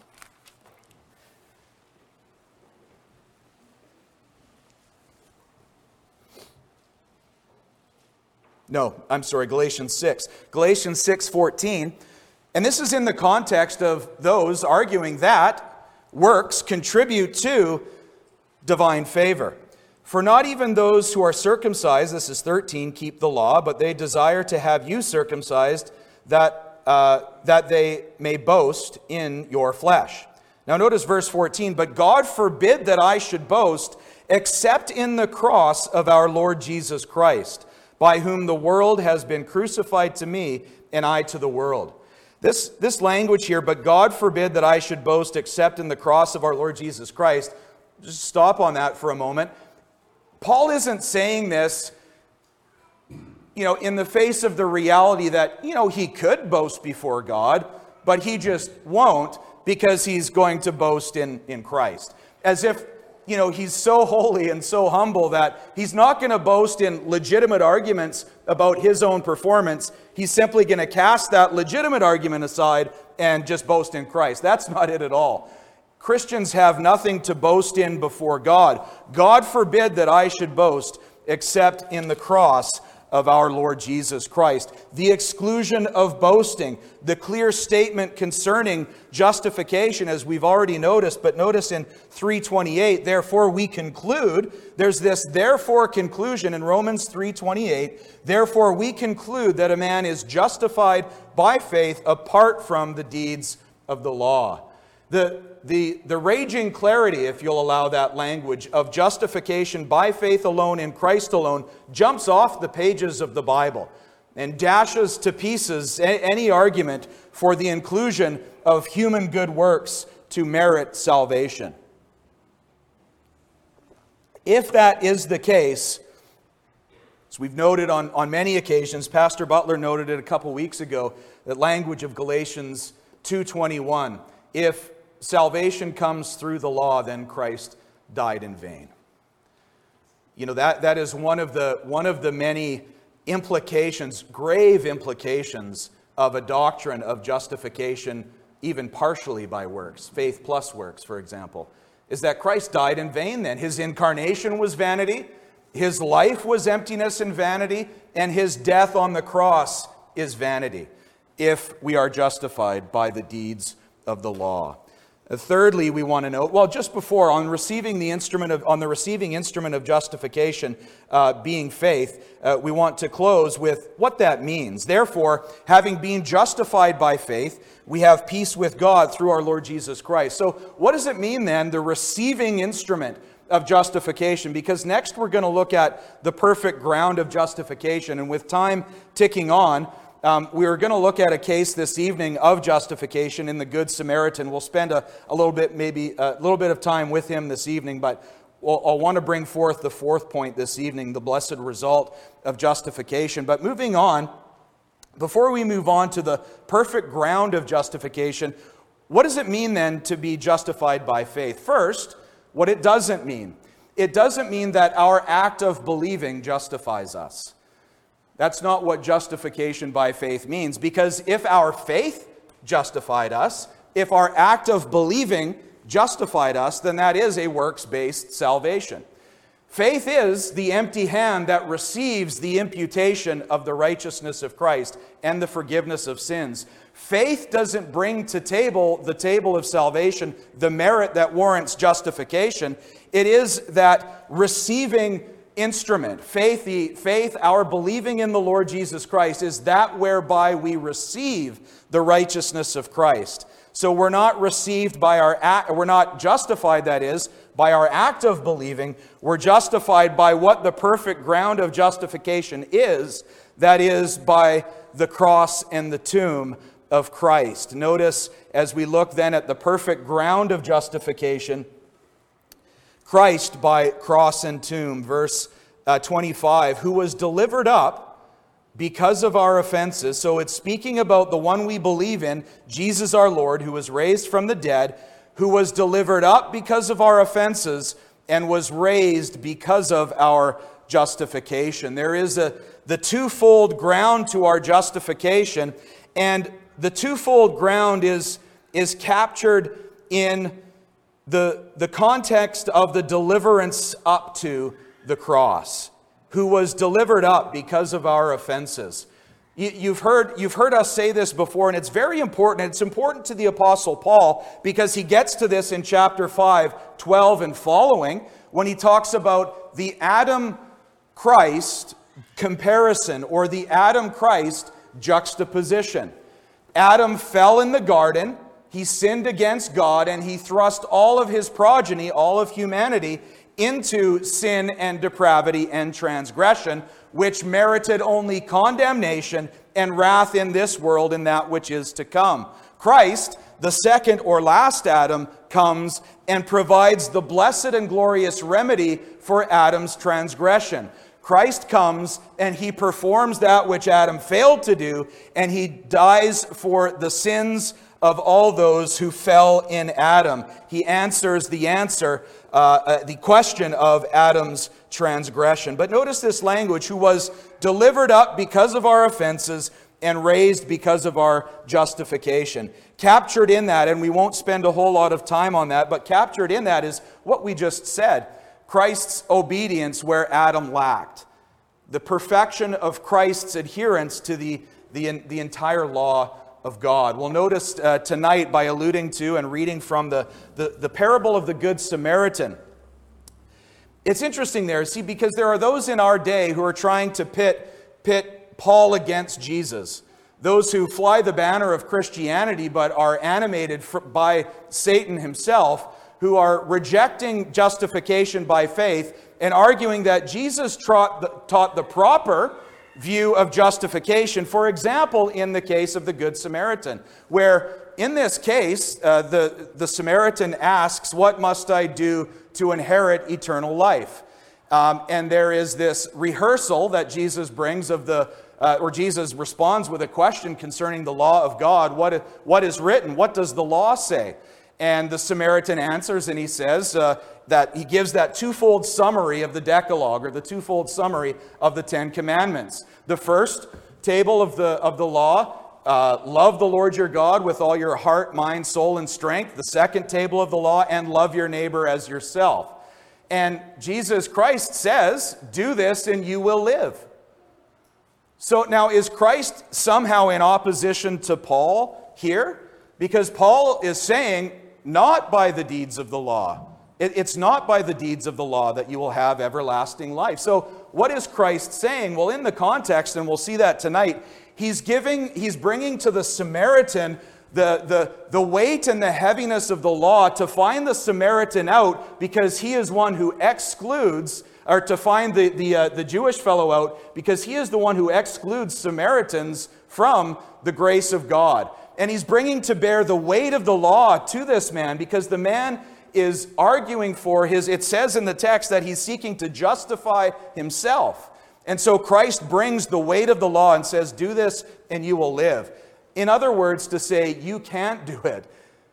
No, I'm sorry, Galatians 6. Galatians 6:14. And this is in the context of those arguing that works contribute to divine favor. For not even those who are circumcised, this is 13, keep the law, but they desire to have you circumcised, that they may boast in your flesh. Now notice verse 14. But God forbid that I should boast, except in the cross of our Lord Jesus Christ, by whom the world has been crucified to me, and I to the world. This language here, but God forbid that I should boast except in the cross of our Lord Jesus Christ. Just stop on that for a moment. Paul isn't saying this, in the face of the reality that, he could boast before God, but he just won't because he's going to boast in Christ. As if, he's so holy and so humble that he's not going to boast in legitimate arguments about his own performance. He's simply going to cast that legitimate argument aside and just boast in Christ. That's not it at all. Christians have nothing to boast in before God. God forbid that I should boast except in the cross of our Lord Jesus Christ. The exclusion of boasting, the clear statement concerning justification, as we've already noticed, but notice in 3:28, therefore we conclude, there's this therefore conclusion in Romans 3:28, therefore we conclude that a man is justified by faith apart from the deeds of the law. The raging clarity, if you'll allow that language, of justification by faith alone in Christ alone jumps off the pages of the Bible and dashes to pieces any argument for the inclusion of human good works to merit salvation. If that is the case, as we've noted on many occasions, Pastor Butler noted it a couple weeks ago, that language of Galatians 2:21, if salvation comes through the law, then Christ died in vain. You know, that is one of the many implications, grave implications of a doctrine of justification, even partially by works, faith plus works, for example, is that Christ died in vain then. His incarnation was vanity, his life was emptiness and vanity, and his death on the cross is vanity, if we are justified by the deeds of the law. Thirdly, we want to note, well, just before, on the receiving instrument of justification being faith, we want to close with what that means. Therefore, having been justified by faith, we have peace with God through our Lord Jesus Christ. So what does it mean then, the receiving instrument of justification? Because next we're going to look at the perfect ground of justification, and with time ticking on, we are going to look at a case this evening of justification in the Good Samaritan. We'll spend a little bit of time with him this evening, but I'll want to bring forth the fourth point this evening, the blessed result of justification. But moving on, before we move on to the perfect ground of justification, what does it mean then to be justified by faith? First, what it doesn't mean. It doesn't mean that our act of believing justifies us. That's not what justification by faith means, because if our faith justified us, if our act of believing justified us, then that is a works-based salvation. Faith is the empty hand that receives the imputation of the righteousness of Christ and the forgiveness of sins. Faith doesn't bring to the table of salvation, the merit that warrants justification. It is that receiving instrument. Faith, our believing in the Lord Jesus Christ, is that whereby we receive the righteousness of Christ. So we're not received by our act, we're not justified, that is, by our act of believing. We're justified by what the perfect ground of justification is, that is, by the cross and the tomb of Christ. Notice, as we look then at the perfect ground of justification, Christ by cross and tomb, verse 25, who was delivered up because of our offenses. So it's speaking about the one we believe in, Jesus our Lord, who was raised from the dead, who was delivered up because of our offenses and was raised because of our justification. There is the twofold ground to our justification, and the twofold ground is captured in the context of the deliverance up to the cross, who was delivered up because of our offenses. You've heard us say this before, and it's very important. It's important to the Apostle Paul because he gets to this in chapter 5, 12 and following, when he talks about the Adam-Christ comparison, or the Adam-Christ juxtaposition. Adam fell in the garden, he sinned against God, and he thrust all of his progeny, all of humanity, into sin and depravity and transgression, which merited only condemnation and wrath in this world and that which is to come. Christ, the second or last Adam, comes and provides the blessed and glorious remedy for Adam's transgression. Christ comes and he performs that which Adam failed to do, and he dies for the sins of all those who fell in Adam. He answers the question of Adam's transgression. But notice this language, who was delivered up because of our offenses and raised because of our justification. Captured in that, and we won't spend a whole lot of time on that, but captured in that is what we just said. Christ's obedience where Adam lacked. The perfection of Christ's adherence to the entire law of God. We'll notice tonight, by alluding to and reading from the parable of the Good Samaritan. It's interesting there, see, because there are those in our day who are trying to pit Paul against Jesus. those who fly the banner of Christianity but are animated by Satan himself, who are rejecting justification by faith and arguing that Jesus taught the proper view of justification. For example, in the case of the Good Samaritan, where in this case, the Samaritan asks, "What must I do to inherit eternal life?" And there is this rehearsal that Jesus brings of or Jesus responds with a question concerning the law of God. What is written? What does the law say? And the Samaritan answers, and he says that he gives that twofold summary of the Decalogue, or the twofold summary of the Ten Commandments. The first table of the law, love the Lord your God with all your heart, mind, soul, and strength. The second table of the law, and love your neighbor as yourself. And Jesus Christ says, do this and you will live. So now, is Christ somehow in opposition to Paul here? Because Paul is saying, not by the deeds of the law. It's not by the deeds of the law that you will have everlasting life. So what is Christ saying? Well, in the context, and we'll see that tonight, he's bringing to the Samaritan the weight and the heaviness of the law, to find the Samaritan out, because he is one who excludes, or to find the Jewish fellow out, because he is the one who excludes Samaritans from the grace of God. And he's bringing to bear the weight of the law to this man, because the man is arguing for it says in the text that he's seeking to justify himself. And so Christ brings the weight of the law and says, do this and you will live. In other words, to say, you can't do it.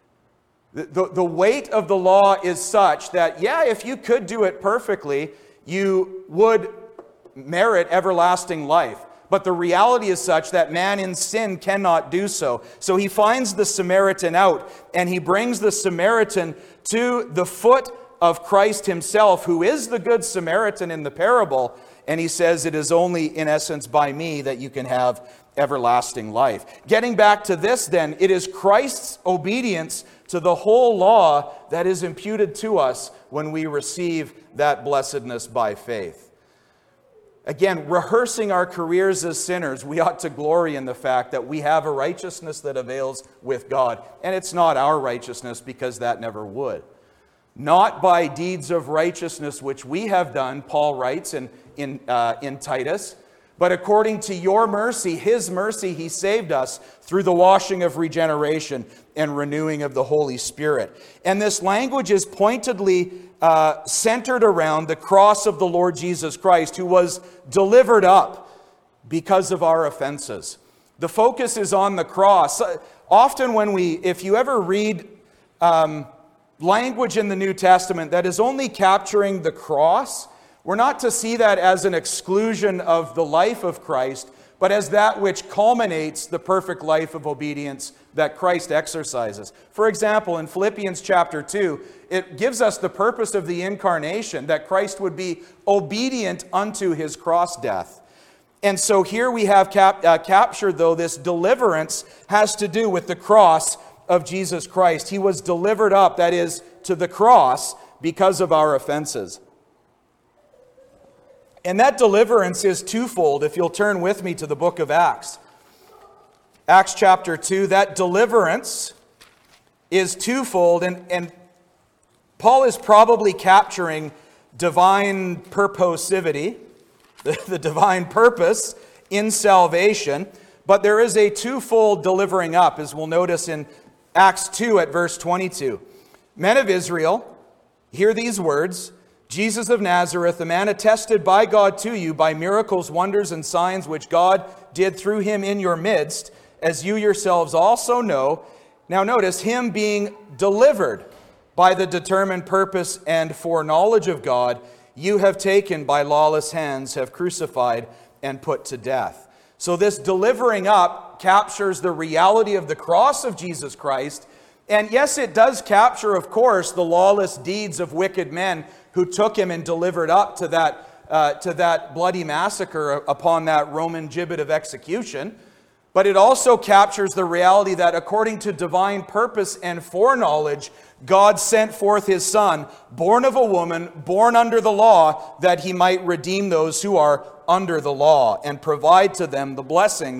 The weight of the law is such that, yeah, if you could do it perfectly, you would merit everlasting life. But the reality is such that man in sin cannot do so. So he finds the Samaritan out, and he brings the Samaritan to the foot of Christ himself, who is the Good Samaritan in the parable. And he says, it is only, in essence, by me that you can have everlasting life. Getting back to this then, it is Christ's obedience to the whole law that is imputed to us when we receive that blessedness by faith. Again, rehearsing our careers as sinners, we ought to glory in the fact that we have a righteousness that avails with God. And it's not our righteousness, because that never would. Not by deeds of righteousness which we have done, Paul writes in Titus, but according to your mercy, his mercy, he saved us through the washing of regeneration and renewing of the Holy Spirit. And this language is pointedly centered around the cross of the Lord Jesus Christ, who was delivered up because of our offenses. The focus is on the cross. Often if you ever read language in the New Testament that is only capturing the cross, we're not to see that as an exclusion of the life of Christ, but as that which culminates the perfect life of obedience that Christ exercises. For example, in Philippians chapter 2, it gives us the purpose of the incarnation, that Christ would be obedient unto his cross death. And so here we have captured, though, this deliverance has to do with the cross of Jesus Christ. He was delivered up, that is, to the cross, because of our offenses. And that deliverance is twofold. If you'll turn with me to the book of Acts. Acts chapter 2, that deliverance is twofold. And Paul is probably capturing divine purposivity, the divine purpose in salvation. But there is a twofold delivering up, as we'll notice in Acts 2 at verse 22. Men of Israel, hear these words. Jesus of Nazareth, a man attested by God to you by miracles, wonders, and signs which God did through him in your midst, as you yourselves also know. Now notice, him being delivered by the determined purpose and foreknowledge of God, you have taken by lawless hands, have crucified and put to death. So this delivering up captures the reality of the cross of Jesus Christ. And yes, it does capture, of course, the lawless deeds of wicked men who took him and delivered up to that bloody massacre upon that Roman gibbet of execution. But it also captures the reality that according to divine purpose and foreknowledge, God sent forth his Son, born of a woman, born under the law, that he might redeem those who are under the law and provide to them the blessings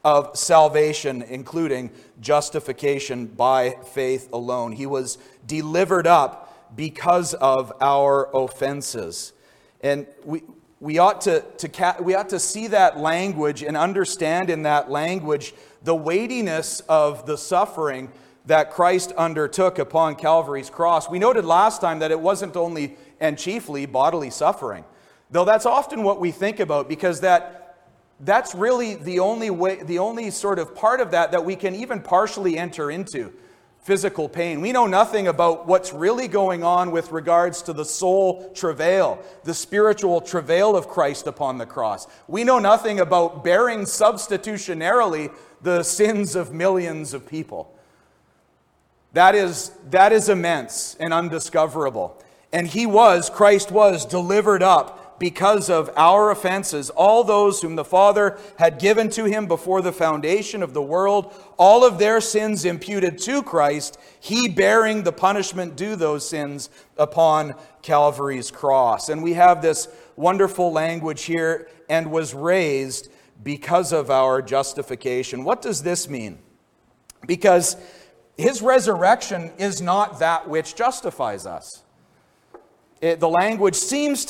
of salvation, including justification by faith alone. He was delivered up because of our offenses. And we ought to see that language and understand in that language the weightiness of the suffering that Christ undertook upon Calvary's cross. We noted last time that it wasn't only and chiefly bodily suffering, though that's often what we think about, because that's really the only sort of part of that we can even partially enter into. Physical pain. We know nothing about what's really going on with regards to the soul travail, the spiritual travail of Christ upon the cross. We know nothing about bearing substitutionarily the sins of millions of people. That is immense and undiscoverable. And Christ was delivered up because of our offenses, all those whom the Father had given to him before the foundation of the world, all of their sins imputed to Christ, he bearing the punishment due those sins upon Calvary's cross. And we have this wonderful language here, and was raised because of our justification. What does this mean? Because his resurrection is not that which justifies us. The language seems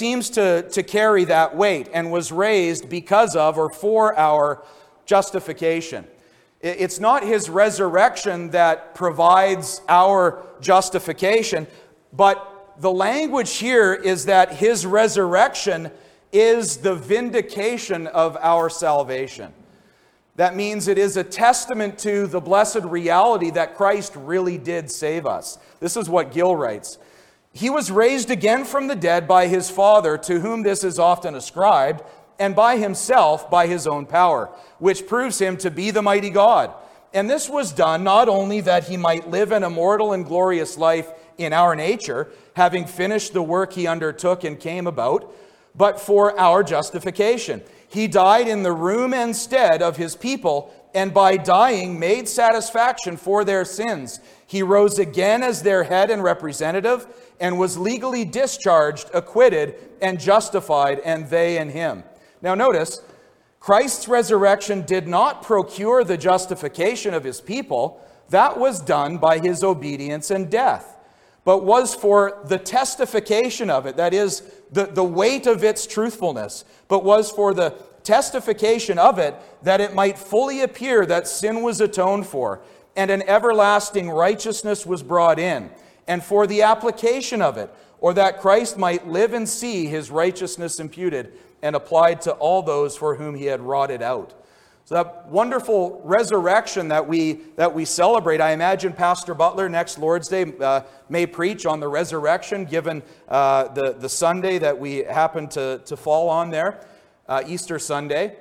to carry that weight, and was raised because of or for our justification. It's not his resurrection that provides our justification, but the language here is that his resurrection is the vindication of our salvation. That means it is a testament to the blessed reality that Christ really did save us. This is what Gill writes. He was raised again from the dead by his Father, to whom this is often ascribed, and by himself by his own power, which proves him to be the mighty God. And this was done not only that he might live an immortal and glorious life in our nature, having finished the work he undertook and came about, but for our justification. He died in the room and stead of his people, and by dying made satisfaction for their sins. He rose again as their head and representative, and was legally discharged, acquitted, and justified, and they in him. Now notice, Christ's resurrection did not procure the justification of his people. That was done by his obedience and death, but was for the testification of it, that is, the weight of its truthfulness, but was for the testification of it, that it might fully appear that sin was atoned for, and an everlasting righteousness was brought in, and for the application of it, or that Christ might live and see his righteousness imputed and applied to all those for whom he had wrought it out. So that wonderful resurrection that we celebrate, I imagine Pastor Butler next Lord's Day may preach on the resurrection, given the Sunday that we happen to fall on there, Easter Sunday.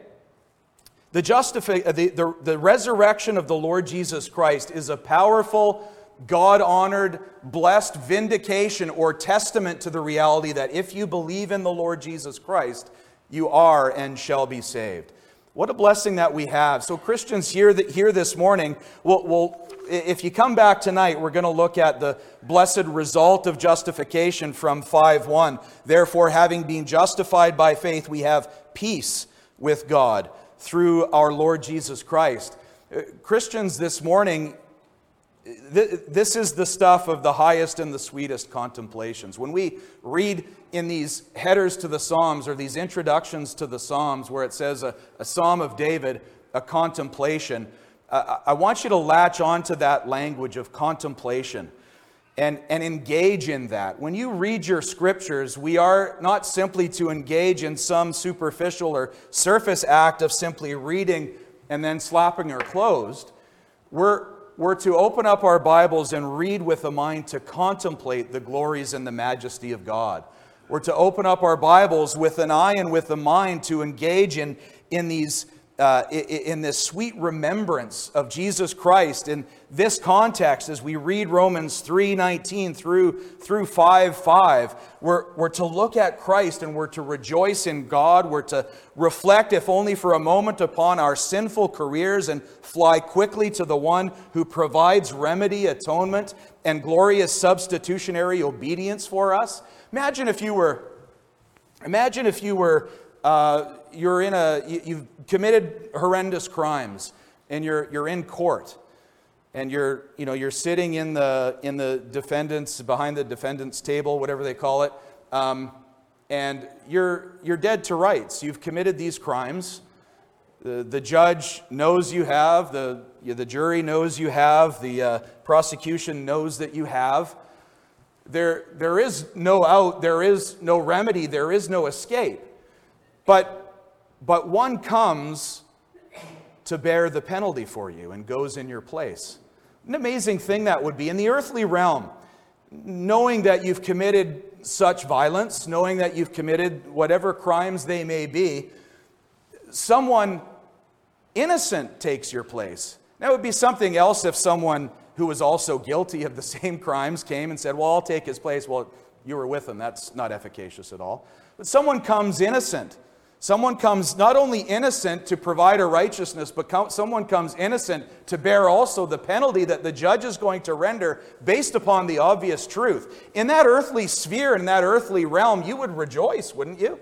The resurrection of the Lord Jesus Christ is a powerful, God-honored, blessed vindication or testament to the reality that if you believe in the Lord Jesus Christ, you are and shall be saved. What a blessing that we have. So Christians here this morning, if you come back tonight, we're going to look at the blessed result of justification from 5:1. Therefore, having been justified by faith, we have peace with God through our Lord Jesus Christ. Christians this morning, this is the stuff of the highest and the sweetest contemplations. When we read in these headers to the Psalms, or these introductions to the Psalms, where it says a Psalm of David, a contemplation, I want you to latch onto that language of contemplation and engage in that. When you read your scriptures, we are not simply to engage in some superficial or surface act of simply reading and then slapping her closed. We're to open up our Bibles and read with a mind to contemplate the glories and the majesty of God. We're to open up our Bibles with an eye and with a mind to engage in this sweet remembrance of Jesus Christ in this context. As we read Romans 3:19 through 5:5, we're to look at Christ and we're to rejoice in God. We're to reflect, if only for a moment, upon our sinful careers and fly quickly to the one who provides remedy, atonement, and glorious substitutionary obedience for us. Imagine if you were you've committed horrendous crimes, and you're in court, and you're sitting in the defendant's behind the defendant's table, whatever they call it, and you're dead to rights. You've committed these crimes. The judge knows you have. The jury knows you have. The prosecution knows that you have. There is no out. There is no remedy. There is no escape. But one comes to bear the penalty for you and goes in your place. An amazing thing that would be in the earthly realm, knowing that you've committed such violence, knowing that you've committed whatever crimes they may be, someone innocent takes your place. That would be something else if someone who was also guilty of the same crimes came and said, well, I'll take his place. Well, you were with him. That's not efficacious at all. But someone comes innocent. Someone comes not only innocent to provide a righteousness, but someone comes innocent to bear also the penalty that the judge is going to render based upon the obvious truth. In that earthly sphere, in that earthly realm, you would rejoice, wouldn't you?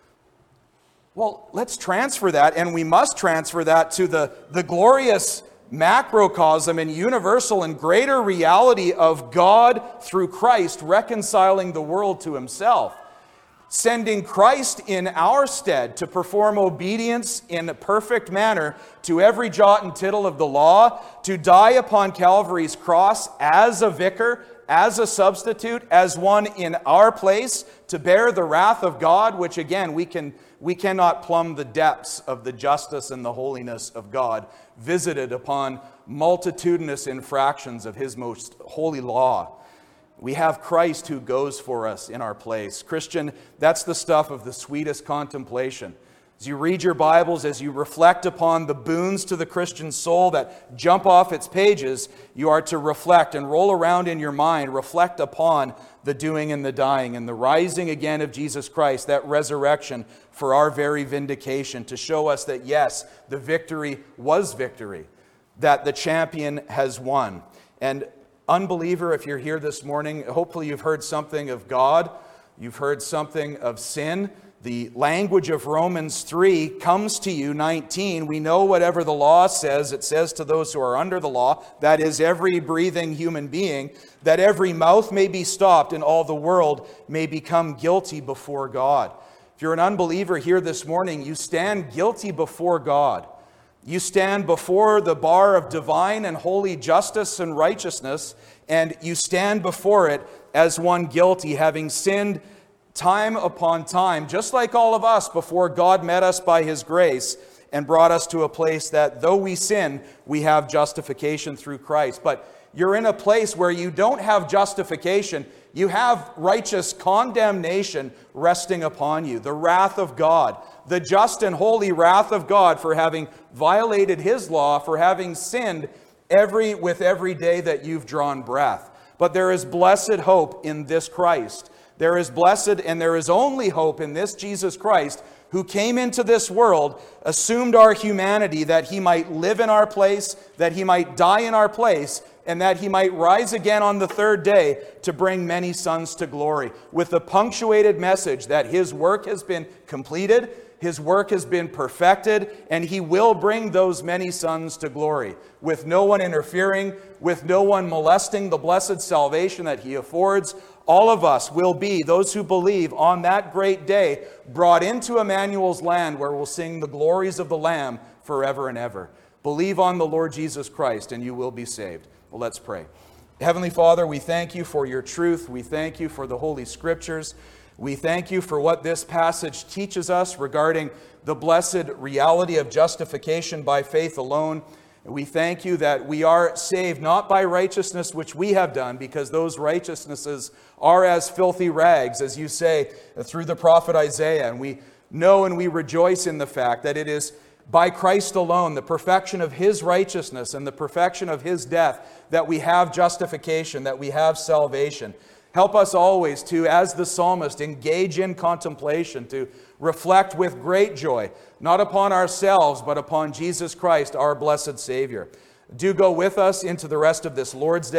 Well, let's transfer that, and we must transfer that to the glorious macrocosm and universal and greater reality of God through Christ reconciling the world to himself. Sending Christ in our stead to perform obedience in a perfect manner to every jot and tittle of the law, to die upon Calvary's cross as a vicar, as a substitute, as one in our place, to bear the wrath of God, which again, we cannot plumb the depths of the justice and the holiness of God, visited upon multitudinous infractions of his most holy law. We have Christ who goes for us in our place. Christian, that's the stuff of the sweetest contemplation. As you read your Bibles, as you reflect upon the boons to the Christian soul that jump off its pages, you are to reflect and roll around in your mind, reflect upon the doing and the dying and the rising again of Jesus Christ, that resurrection for our very vindication, to show us that yes, the victory was victory, that the champion has won. And unbeliever, if you're here this morning, hopefully you've heard something of God, you've heard something of sin. The language of Romans 3 comes to you, 19. We know whatever the law says, it says to those who are under the law, that is every breathing human being, that every mouth may be stopped and all the world may become guilty before God. If you're an unbeliever here this morning, you stand guilty before God. You stand before the bar of divine and holy justice and righteousness, and you stand before it as one guilty, having sinned time upon time, just like all of us, before God met us by his grace and brought us to a place that though we sin, we have justification through Christ. But you're in a place where you don't have justification. You have righteous condemnation resting upon you, the wrath of God, the just and holy wrath of God for having violated his law, for having sinned with every day that you've drawn breath. But there is blessed hope in this Christ. There is blessed and there is only hope in this Jesus Christ, who came into this world, assumed our humanity, that he might live in our place, that he might die in our place, and that he might rise again on the third day to bring many sons to glory, with the punctuated message that his work has been completed, his work has been perfected, and he will bring those many sons to glory, with no one interfering, with no one molesting the blessed salvation that he affords. All of us will be, those who believe, on that great day, brought into Emmanuel's land, where we'll sing the glories of the Lamb forever and ever. Believe on the Lord Jesus Christ, and you will be saved. Well, let's pray. Heavenly Father, we thank you for your truth. We thank you for the Holy Scriptures. We thank you for what this passage teaches us regarding the blessed reality of justification by faith alone. We thank you that we are saved not by righteousness which we have done, because those righteousnesses are as filthy rags, as you say through the prophet Isaiah. And we know and we rejoice in the fact that it is by Christ alone, the perfection of his righteousness and the perfection of his death, that we have justification, that we have salvation. Help us always to, as the psalmist, engage in contemplation, to reflect with great joy, not upon ourselves, but upon Jesus Christ, our blessed Savior. Do go with us into the rest of this Lord's Day.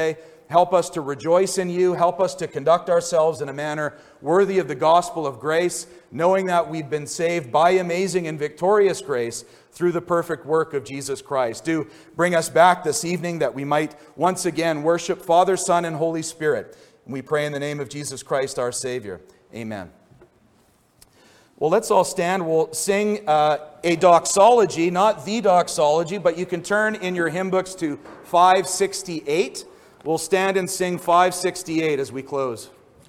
help us to rejoice in you. Help us to conduct ourselves in a manner worthy of the gospel of grace, knowing that we've been saved by amazing and victorious grace through the perfect work of Jesus Christ. Do bring us back this evening that we might once again worship Father, Son, and Holy Spirit. We pray in the name of Jesus Christ, our Savior. Amen. Well, let's all stand. We'll sing a doxology, not the doxology, but you can turn in your hymn books to 568. We'll stand and sing 568 as we close.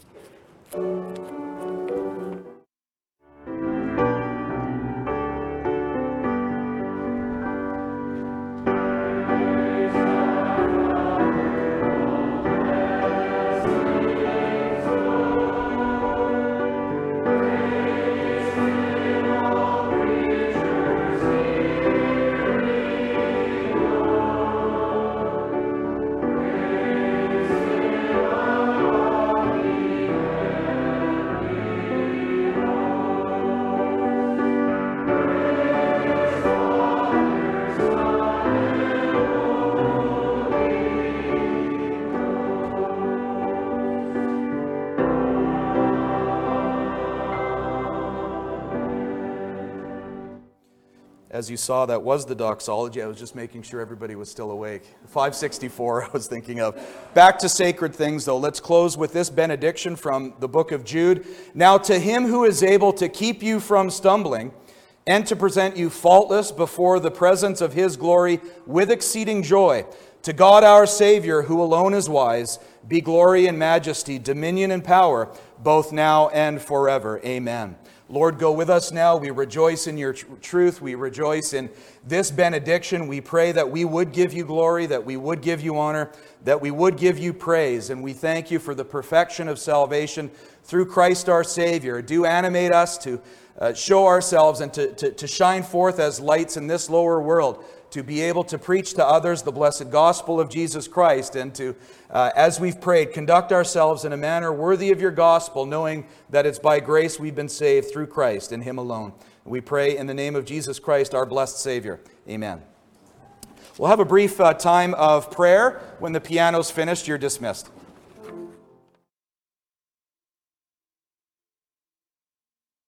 As you saw, that was the doxology. I was just making sure everybody was still awake. 564 I was thinking of. Back to sacred things, though. Let's close with this benediction from the book of Jude. Now to him who is able to keep you from stumbling and to present you faultless before the presence of his glory with exceeding joy, to God our Savior, who alone is wise, be glory and majesty, dominion and power, both now and forever. Amen. Lord, go with us now. We rejoice in your truth. We rejoice in this benediction. We pray that we would give you glory, that we would give you honor, that we would give you praise. And we thank you for the perfection of salvation through Christ our Savior. Do animate us to show ourselves and to shine forth as lights in this lower world, to be able to preach to others the blessed gospel of Jesus Christ, and to, as we've prayed, conduct ourselves in a manner worthy of your gospel, knowing that it's by grace we've been saved through Christ and him alone. We pray in the name of Jesus Christ, our blessed Savior. Amen. We'll have a brief time of prayer. When the piano's finished, you're dismissed.